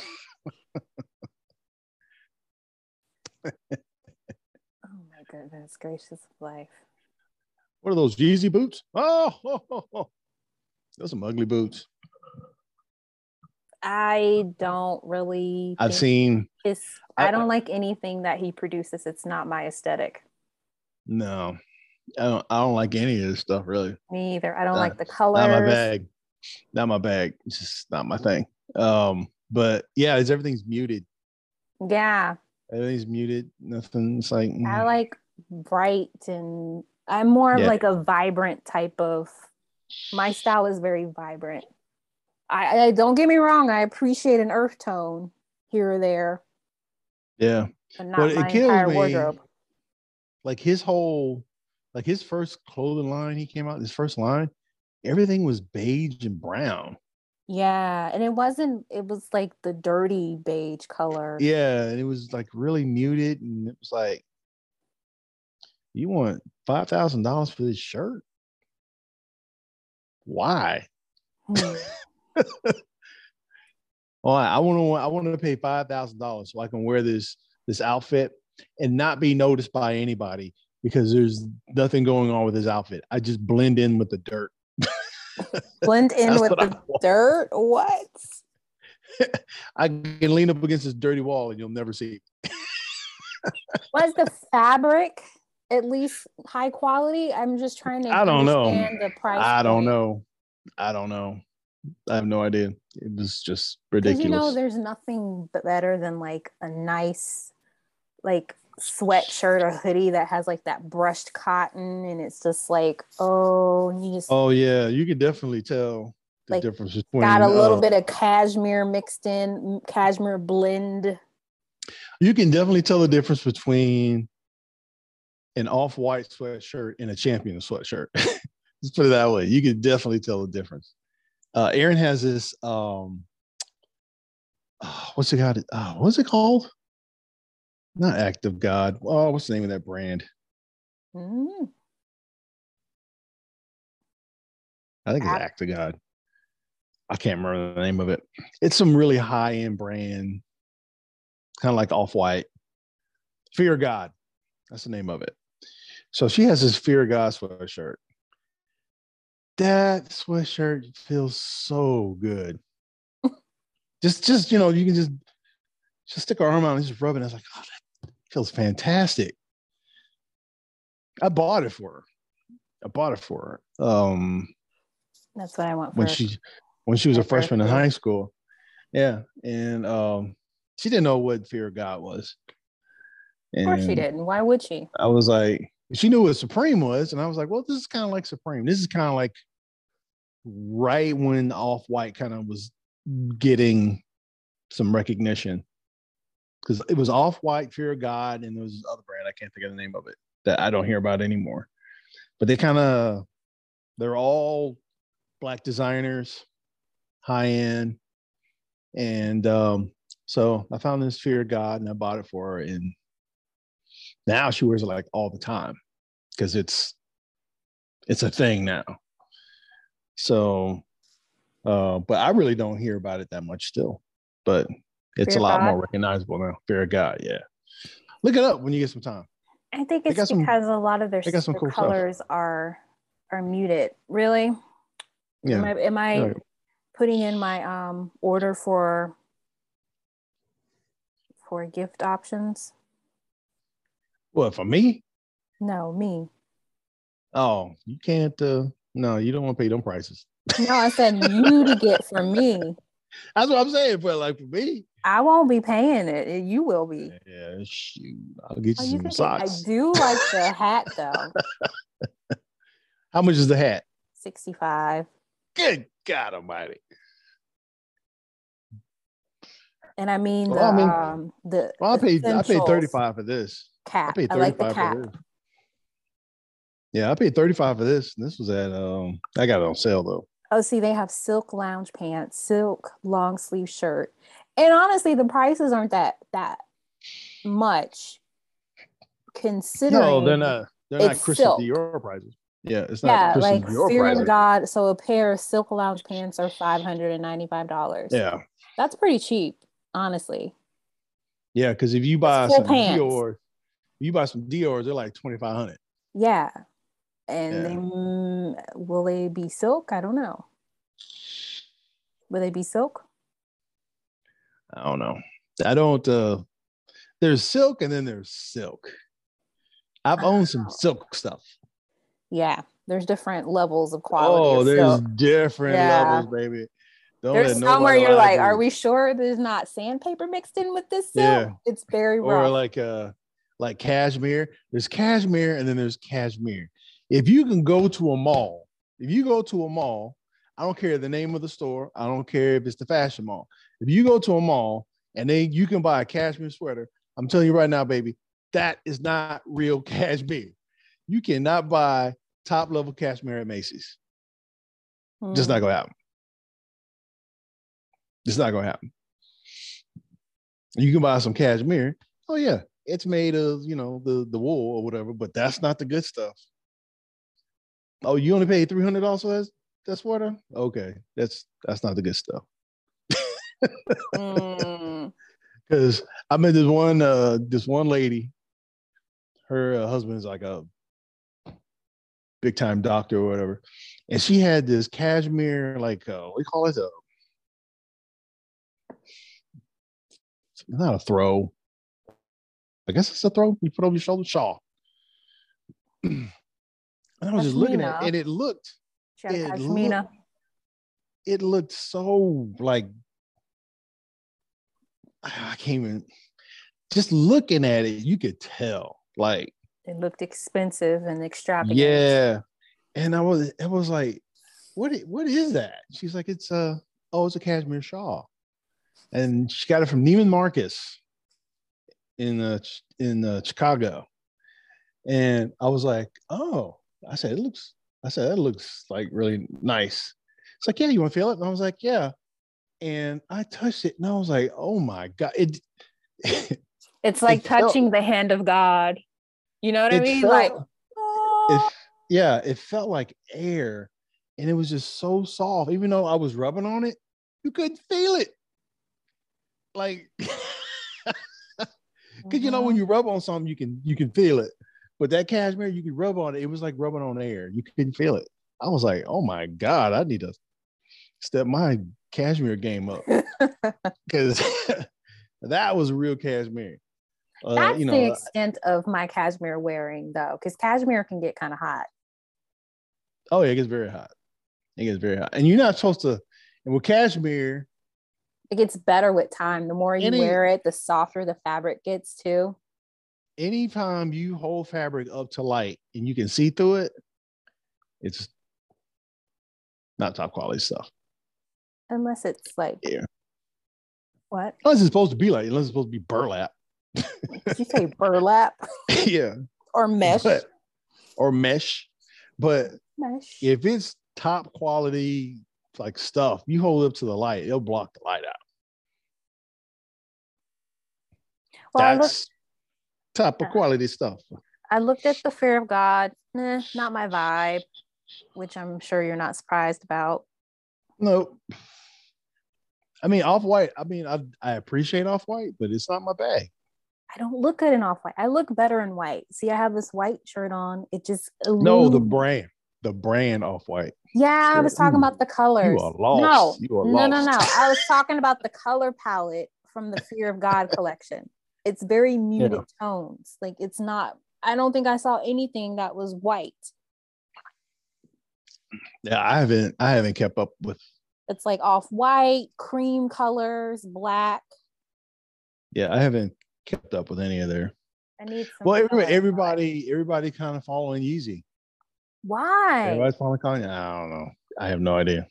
Oh my goodness gracious life. What are those Yeezy boots? Oh, oh, oh, oh. Those are some ugly boots. I don't really I've seen it's I, I don't like anything that he produces. It's not my aesthetic. No. I don't I don't like any of this stuff really. Me either. I don't not, like the colors. Not my bag. Not my bag. It's just not my thing. Um, but yeah, it's everything's muted. Yeah. Everything's muted. Nothing. It's like mm. I like bright and I'm more of yeah. like a vibrant type of my style is very vibrant. I, I don't get me wrong, I appreciate an earth tone here or there. Yeah. But not but my it kills entire me. wardrobe. Like his whole like his first clothing line he came out, his first line, everything was beige and brown. Yeah, and it wasn't it was like the dirty beige color. Yeah, and it was like really muted, and it was like, you want five thousand dollars for this shirt? Why? Hmm. Well, I want to. I want to pay five thousand dollars so I can wear this this outfit and not be noticed by anybody because there's nothing going on with this outfit. I just blend in with the dirt. Blend in with the dirt? What? I can lean up against this dirty wall and you'll never see it. Was the fabric at least high quality? I'm just trying to I don't understand know. the price. I don't point. know. I don't know. I have no idea. It was just ridiculous. You know, there's nothing better than like a nice, like sweatshirt or hoodie that has like that brushed cotton, and it's just like, oh, you just. Oh yeah, you could definitely tell the like, difference between. Got a little uh, bit of cashmere mixed in, cashmere blend. You can definitely tell the difference between an off-white sweatshirt and a Champion sweatshirt. Let's put it that way. You can definitely tell the difference. Uh, Aaron has this. Um, oh, what's it got? Oh, what's it called? Not Act of God. Oh, what's the name of that brand? Mm-hmm. I think it's Act-, Act of God. I can't remember the name of it. It's some really high-end brand, kind of like Off-White. Fear of God. That's the name of it. So she has this Fear of God sweatshirt. That sweatshirt feels so good. just, just you know, you can just just stick our arm out and just rub it. And I was like, oh, that feels fantastic. I bought it for her. I bought it for her. Um, That's what I want for when she when she was a freshman in high school. Yeah, and um, she didn't know what Fear of God was. And of course she didn't. Why would she? I was like, she knew what Supreme was, and I was like, well, this is kind of like Supreme. This is kind of like right when Off-White kind of was getting some recognition, because it was Off-White, Fear of God, and there was this other brand, I can't think of the name of it, that I don't hear about anymore. But they kind of, they're all Black designers, high end. And um, so I found this Fear of God and I bought it for her. And now she wears it like all the time because it's it's a thing now. So, uh, but I really don't hear about it that much still. But it's Fear a lot God. more recognizable now. Fear of God, yeah. Look it up when you get some time. I think it's because some, a lot of their, their cool colors stuff. are are muted. Really? Yeah. Am I, am I yeah. putting in my um order for for gift options? What, for me? No, me. Oh, you can't. Uh, no, you don't want to pay them prices. No, I said you to get for me. That's what I'm saying. But like for me, I won't be paying it. You will be. yeah, shoot, I'll get you Oh, you some can get, I socks. do like the hat though. How much is the hat? sixty-five. Good God Almighty! And I mean Well, the I mean, um the well, I paid I paid essentials thirty-five for this. I cap. paid I like the thirty-five cap. for this. Yeah, I paid thirty-five for this. And this was at um I got it on sale though. Oh, see, they have silk lounge pants, silk long sleeve shirt. And honestly, the prices aren't that that much No, they're considering not they're not it's Christian silk. Dior prices. Yeah, it's not Yeah, Christian like Dior fear of prices. God. So a pair of silk lounge pants are five hundred ninety-five dollars. Yeah. That's pretty cheap, honestly. Yeah, because if you It's buy full some pants. Dior, if you buy some Dior, they're like twenty-five hundred. Yeah. And Yeah. they, mm, will they be silk? I don't know. Will they be silk? I don't know. I don't uh there's silk and then there's silk. I've owned some silk stuff. Yeah, there's different levels of quality. Oh, of there's silk. different Yeah. levels, baby. Don't There's let some where nobody you're lie like, to are you. we sure there's not sandpaper mixed in with this silk? Yeah. It's very Or rough. like uh like cashmere. There's cashmere and then there's cashmere. If you can go to a mall, if you go to a mall, I don't care the name of the store. I don't care if it's the fashion mall. If you go to a mall and then you can buy a cashmere sweater, I'm telling you right now, baby, that is not real cashmere. You cannot buy top level cashmere at Macy's. Mm. Just not gonna happen. It's not gonna happen. You can buy some cashmere. Oh yeah, it's made of, you know, the the wool or whatever, but that's not the good stuff. Oh, you only paid three hundred dollars for that, that sweater? Okay, that's that's not the good stuff. mm. Because I met this one uh this one lady, her uh, husband is like a big time doctor or whatever, and she had this cashmere, like uh, what do you call it? A, not a throw. I guess it's a throw. You put over your shoulder, shawl. And I was just looking at it, and it looked, it looked, it looked so like, I can't even, just looking at it, you could tell, like. It looked expensive and extravagant. Yeah. And I was, it was like, what, what is that? She's like, it's a, oh, it's a cashmere shawl. And she got it from Neiman Marcus in uh, in uh, Chicago. And I was like, oh, I said, it looks, I said, that looks like really nice. It's like, yeah, you want to feel it? And I was like, yeah. And I touched it and I was like, oh my God. It, it's like it touching felt, the hand of God. You know what I mean? Felt, like, oh. it, yeah, it felt like air and it was just so soft. Even though I was rubbing on it, you couldn't feel it. Like, because mm-hmm. you know, when you rub on something, you can, you can feel it. But that cashmere, you could rub on it. It was like rubbing on air. You couldn't feel it. I was like, oh my God, I need to step my cashmere game up. Because that was real cashmere. Uh, That's you know, the extent of my cashmere wearing, though, because cashmere can get kind of hot. Oh, yeah, it gets very hot. It gets very hot. And you're not supposed to, and with cashmere, it gets better with time. The more you any, wear it, the softer the fabric gets too. Anytime you hold fabric up to light and you can see through it, it's not top quality stuff. Unless it's like, yeah. What? Unless it's supposed to be like, unless it's supposed to be burlap. Did you say burlap? Yeah. Or mesh. But, or mesh. But mesh. If it's top quality like stuff, you hold it up to the light, it'll block the light out. Well, That's top of quality stuff. I looked at the Fear of God. Eh, not my vibe, which I'm sure you're not surprised about. No. I mean, Off-White, I mean, I, I appreciate Off-White, but it's not my bag. I don't look good in Off-White. I look better in white. See, I have this white shirt on. It just illuminates. No, the brand. The brand Off-White. Yeah, I was talking Ooh, about the colors. You are lost. No, you are no, lost. no, no. I was talking about the color palette from the Fear of God collection. It's very muted yeah. tones. Like it's not, I don't think I saw anything that was white. Yeah, I haven't I haven't kept up with It's like off white, cream colors, black. Yeah, I haven't kept up with any of their. I need some. Well, everybody, everybody, everybody kind of following Yeezy. Why? Everybody's following Kanye. I don't know. I have no idea.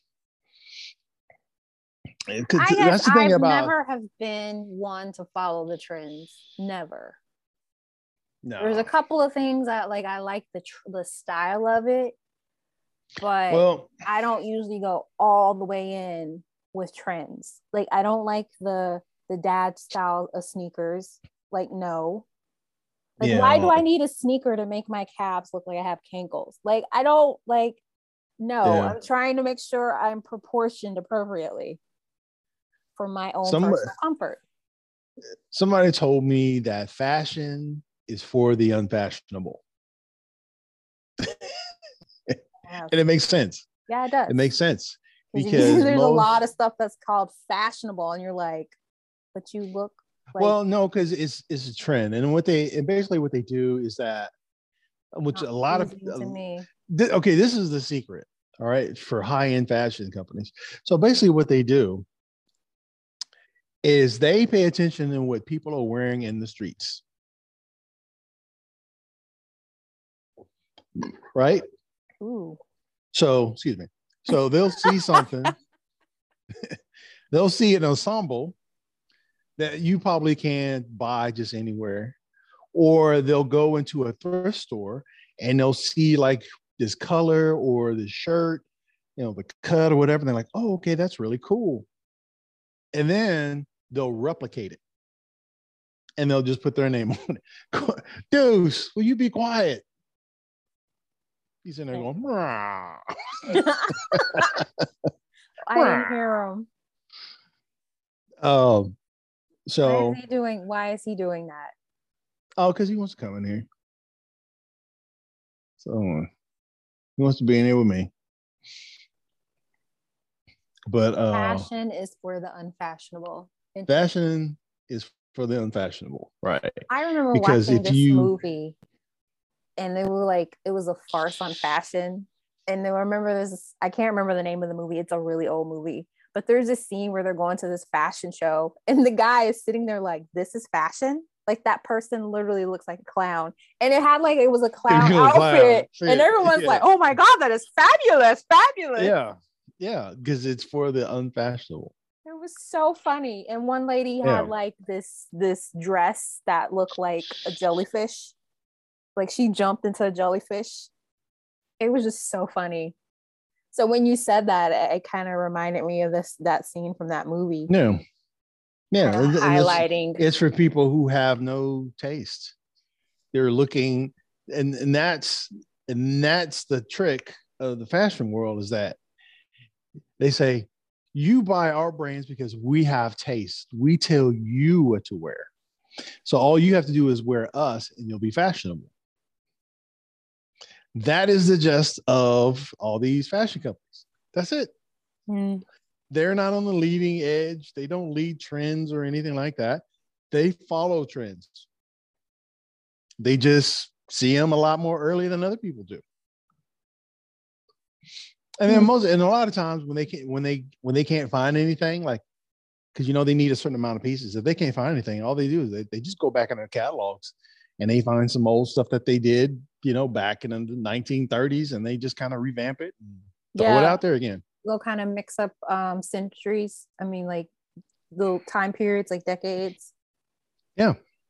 I guess that's the thing I've about, never have been one to follow the trends. Never. No. There's a couple of things that like I like the tr- the style of it, but well, I don't usually go all the way in with trends. Like I don't like the the dad style of sneakers. Like no. Like yeah, why do I need a sneaker to make my calves look like I have cankles? Like I don't like no. Yeah. I'm trying to make sure I'm proportioned appropriately for my own somebody, personal comfort. Somebody told me that fashion is for the unfashionable. And it makes sense. Yeah, it does. It makes sense. Because there's most, a lot of stuff that's called fashionable, and you're like, but you look like well, no, because it's it's a trend. And what they and basically what they do is that which a lot of to me. Th- okay, this is the secret, all right, for high-end fashion companies. So basically what they do is they pay attention to what people are wearing in the streets. Right? Ooh. So, excuse me. So they'll see something. They'll see an ensemble that you probably can't buy just anywhere. Or they'll go into a thrift store and they'll see like this color or the shirt, you know, the cut or whatever. And they're like, oh, okay, that's really cool. And then they'll replicate it. And they'll just put their name on it. Deuce, will you be quiet? He's in there going, I didn't hear him. Um, so why is he doing? Why is he doing that? Oh, because he wants to come in here. So he wants to be in here with me. But uh, fashion is for the unfashionable. Fashion is for the unfashionable, right? I remember because watching this you... movie. And they were like, it was a farce on fashion. And they remember this, I can't remember the name of the movie. It's a really old movie. But there's a scene where they're going to this fashion show. And the guy is sitting there like, this is fashion? Like that person literally looks like a clown. And it had like, it was a clown outfit. Clown. And everyone's yeah. like, oh my God, that is fabulous, fabulous. Yeah, yeah, because it's for the unfashionable. It was so funny. And one lady had yeah. like this, this dress that looked like a jellyfish. Like she jumped into a jellyfish. It was just so funny. So when you said that, it, it kind of reminded me of this that scene from that movie. Yeah, yeah. Highlighting. It's, it's for people who have no taste. They're looking, and and that's and that's the trick of the fashion world is that they say you buy our brands because we have taste. We tell you what to wear. So all you have to do is wear us, and you'll be fashionable. That is the gist of all these fashion companies. That's it. Mm. They're not on the leading edge. They don't lead trends or anything like that. They follow trends. They just see them a lot more early than other people do. And then most, and a lot of times when they can't, when they, when they can't find anything, like, because you know they need a certain amount of pieces. If they can't find anything, all they do is they, they just go back in their catalogs and they find some old stuff that they did, you know, back in the nineteen thirties, and they just kind of revamp it and throw yeah. it out there again. They'll kind of mix up um, centuries. I mean, like little time periods, like decades. Yeah.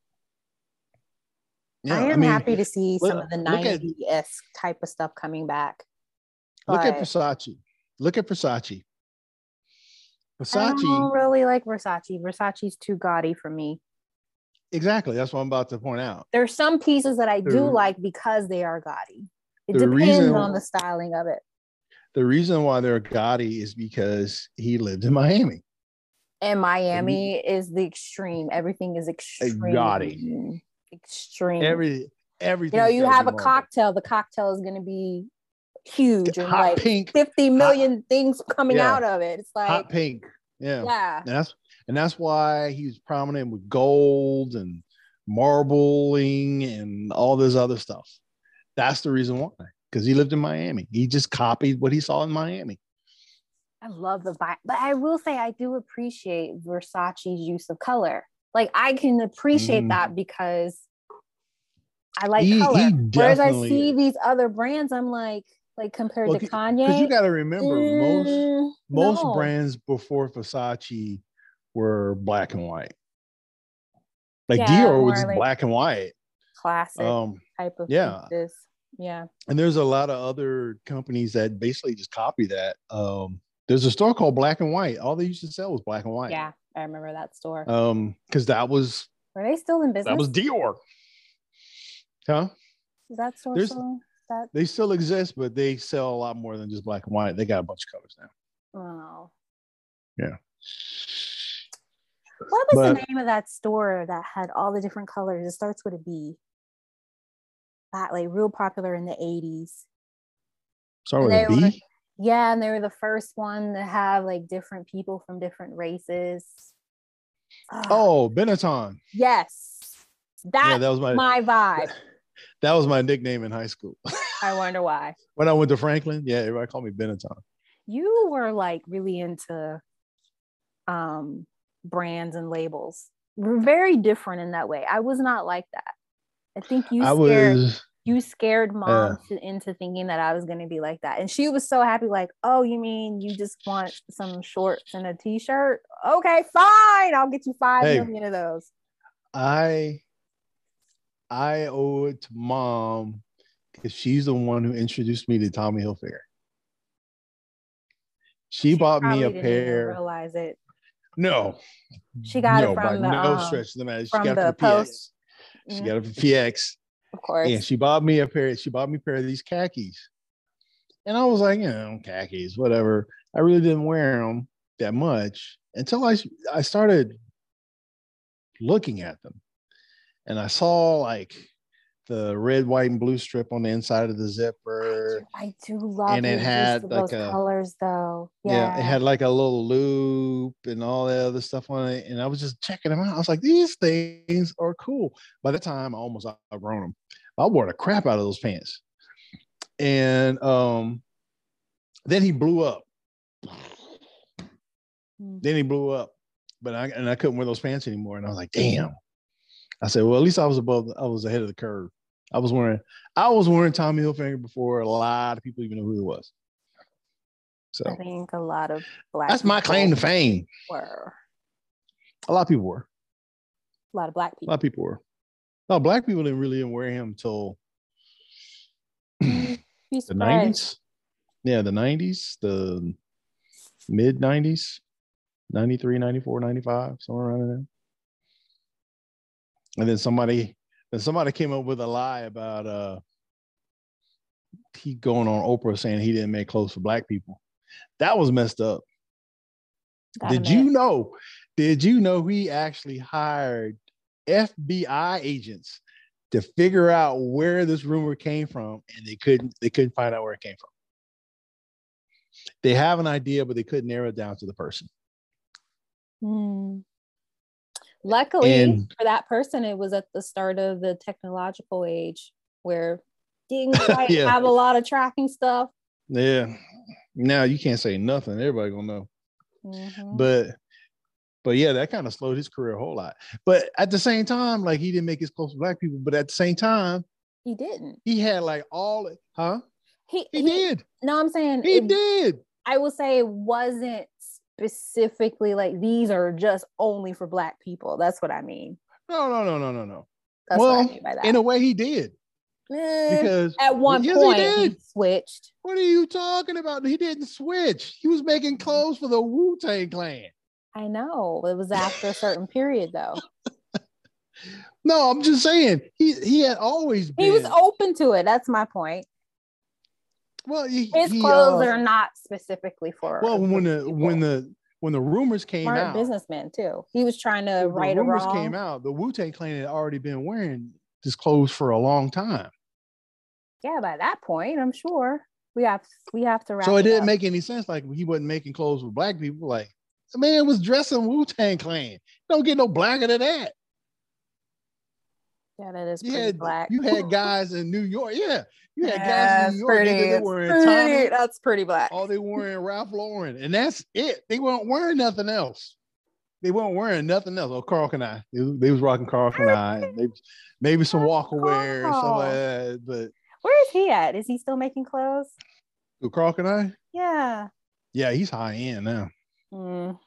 Yeah, I am I mean, happy to see look, some of the nineties type of stuff coming back. Look but... at Versace. Look at Versace. Versace. I don't really like Versace. Versace's too gaudy for me. Exactly. That's what I'm about to point out. There's some pieces that I do the, like because they are gaudy. It depends reason, on the styling of it. The reason why they're gaudy is because he lived in Miami. And Miami he, is the extreme. Everything is extreme. Gaudy. Extreme. Every everything. You know, you have a cocktail. The cocktail is going to be huge and like pink, fifty million hot, things coming yeah, out of it. It's like hot pink. Yeah. Yeah. And that's and that's why he's prominent with gold and marbling and all this other stuff. That's the reason why. Because he lived in Miami. He just copied what he saw in Miami. I love the vibe, but I will say I do appreciate Versace's use of color. Like I can appreciate mm. that because I like he, color. He Whereas I see is. these other brands, I'm like, like compared well, to Kanye. Because you got to remember, mm, most most no. brands before Versace were black and white. Like yeah, Dior was just like black and white. Classic um, type of yeah. pieces. Yeah. And there's a lot of other companies that basically just copy that. Um, there's a store called Black and White. All they used to sell was black and white. Yeah, I remember that store. Um, because that was Were they still in business? That was Dior. Huh? Is that store There's, still that? They still exist, but they sell a lot more than just black and white. They got a bunch of colors now. Oh. Yeah. What was but, the name of that store that had all the different colors? It starts with a B. That like real popular in the eighties. Start with a B? Were, yeah, and they were the first one to have like different people from different races. Oh, Benetton. Yes. That's yeah, that was my, my vibe. That was my nickname in high school. I wonder why. When I went to Franklin, yeah, everybody called me Benetton. You were like really into um, brands and labels. We're very different in that way. I was not like that. I think you scared was, you scared mom uh, to, into thinking that I was going to be like that. And she was so happy, like, oh, you mean you just want some shorts and a t-shirt? Okay, fine. I'll get you five hey, million of those. I I owe it to mom because she's the one who introduced me to Tommy Hilfiger. She, she bought me a didn't pair. Even realize it. No. She got no, it from the no um, stretch. She from got it the from P X. She got it from P X. Of course. And she bought me a pair. She bought me a pair of these khakis. And I was like, you know, khakis, whatever. I really didn't wear them that much until I, I started looking at them. And I saw like the red, white, and blue strip on the inside of the zipper. I do, I do love and it had like those a, colors though. Yeah. yeah, it had like a little loop and all that other stuff on it. And I was just checking them out. I was like, these things are cool. By the time I almost outgrown them. I wore the crap out of those pants. And um, then he blew up. Mm-hmm. Then he blew up. But I and I couldn't wear those pants anymore. And I was like, damn. I said, well, at least I was above, I was ahead of the curve. I was wearing, I was wearing Tommy Hilfiger before a lot of people even knew who he was. So I think a lot of black that's my claim to fame. Were. A lot of people were. A lot of black people. A lot of people were. No, black people didn't really wear him until the nineties. Yeah, the nineties, the mid nineties, ninety-three, ninety-four, ninety-five, somewhere around there. And then somebody, then somebody came up with a lie about uh, he going on Oprah saying he didn't make clothes for black people. That was messed up. Got did you know? Did you know he actually hired F B I agents to figure out where this rumor came from, and they couldn't. They couldn't find out where it came from. They have an idea, but they couldn't narrow it down to the person. Hmm. Luckily and, for that person, it was at the start of the technological age where didn't quite yeah. have a lot of tracking stuff. Yeah. Now you can't say nothing. Everybody gonna know. Mm-hmm. But but yeah, that kind of slowed his career a whole lot. But at the same time, like he didn't make his close to black people, but at the same time, he didn't. He had like all huh? He he, he did. No, I'm saying he it, did. I will say it wasn't specifically like these are just only for black people. That's what I mean. No, no, no, no, no, no. That's well, what I mean by that. In a way, he did. Eh, because at one yes, point, he, did. he switched. What are you talking about? He didn't switch. He was making clothes for the Wu-Tang Clan. I know. It was after a certain period, though. No, I'm just saying he he had always been. He was open to it. That's my point. Well, he, his he, clothes uh, are not specifically for. Well, when the people. when the when the rumors came Smart out, businessman too. He was trying to the right a rumors wrong. came out. The Wu-Tang Clan had already been wearing this clothes for a long time. Yeah, by that point, I'm sure we have we have to wrap. So it, it didn't up. make any sense. Like he wasn't making clothes for black people. Like the man was dressing Wu-Tang Clan. Don't get no blacker than that. Yeah, that is You pretty had black. you had guys in New York. Yeah, you had Yeah, guys in New York. pretty, Nigga, they were in pretty, Tommy. that's pretty black. All they were in Ralph Lauren, and that's it. They weren't wearing nothing else. They weren't wearing nothing else. Oh, Carl Kanai. They, they was rocking Carl Kanai, and maybe maybe some Walker wear and stuff like that. But where is he at? Is he still making clothes? who, Carl Kanai? Yeah. Yeah, he's high end now. Mm.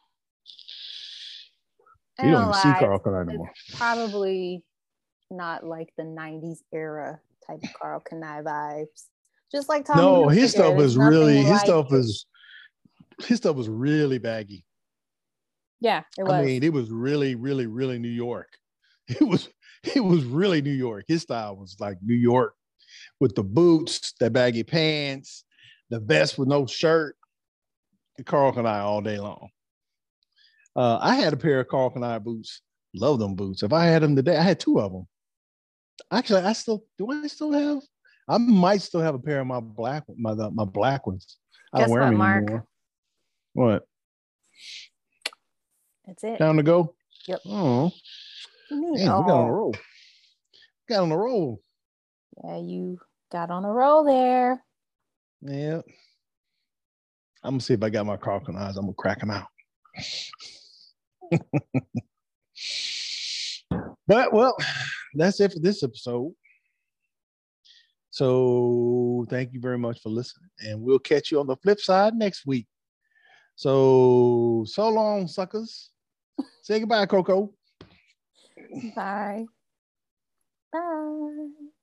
You don't even see Carl Kanai anymore. Probably not like the nineties era type of Carl Kanai vibes. Just like Tommy. No, his stuff is really his like stuff is his stuff was really baggy. Yeah, it was. I mean, it was really, really, really New York. It was it was really New York. His style was like New York with the boots, the baggy pants, the vest with no shirt. Carl Kanai all day long. Uh, I had a pair of Carl Kanai boots. Love them boots. If I had them today, I had two of them. Actually, I still do. I still have. I might still have a pair of my black my my black ones. I don't wear them anymore. What? That's it. Time to go. Yep. Oh, man, oh. We got on a roll. Got on a roll. Yeah, you got on a roll there. Yeah. I'm gonna see if I got my Carl Kanais. I'm gonna crack them out. But well, that's it for this episode. So thank you very much for listening, and we'll catch you on the flip side next week. So so long, suckers. Say goodbye, Coco. Bye. Bye.